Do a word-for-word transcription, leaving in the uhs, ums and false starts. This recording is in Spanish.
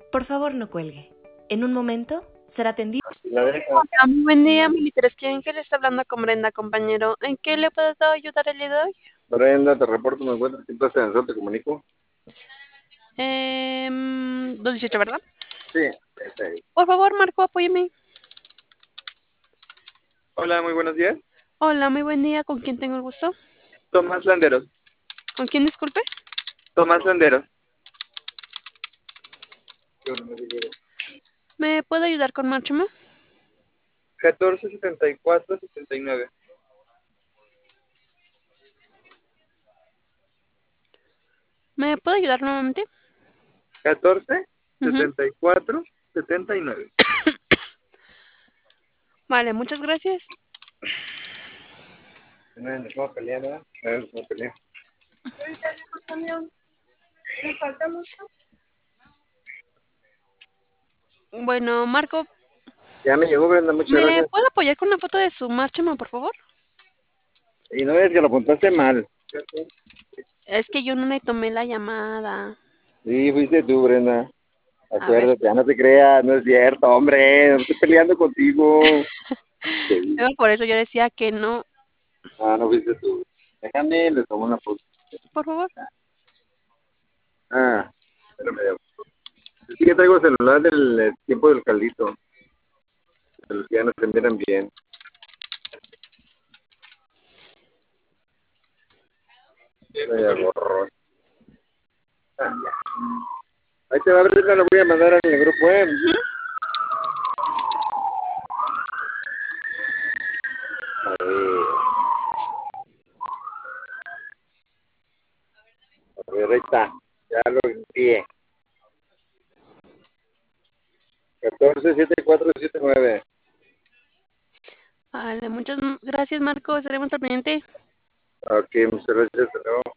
Por favor, no cuelgue. En un momento será atendido. La deja. Hola, muy buen día, Militares que le está hablando con Brenda, compañero. ¿En qué le puedo ayudar el día de hoy? Brenda, te reporto, me encuentro en clase de danza, te comunico. Eh, dos dieciocho, ¿verdad? Sí, está ahí. Por favor, Marco, apóyeme. Hola, muy buenos días. Hola, muy buen día. ¿Con quién tengo el gusto? Tomás Landeros. ¿Con quién, disculpe? Tomás Landeros. ¿Me puede ayudar con Márchema? catorce setenta y cuatro setenta y nueve. ¿Me puede ayudar nuevamente? catorce Ujú. setenta y cuatro setenta y nueve. Vale, muchas gracias. No, nos vamos a pelear, ¿verdad? No, nos vamos a pelear. Bueno, Marco, Ya me llegó, Brenda, muchas ¿me gracias. puede apoyar con una foto de su Márchema, por favor? Y no es que lo apuntaste mal. Es que yo no le tomé la llamada. Sí, fuiste tú, Brenda. A ver, Acuérdate, ya no te creas, no es cierto, hombre, no estoy peleando contigo. Sí. no, por eso yo decía que no. Ah, no fuiste tú. Déjame, le tomo una foto. Por favor. Ah, espérame. Es que traigo el celular del eh, tiempo del caldito. De los que ya no se miran bien. Vaya borrón. Ah, ya. Ahí te va a abrir, lo voy a mandar en el grupo, ¿eh? Ujú. A ver. A ver, ahí está. Ya lo envié. catorce setenta y cuatro setenta y nueve. Vale, muchas gracias, Marco. Estaremos al pendiente. Ok, muchas gracias. Hasta luego.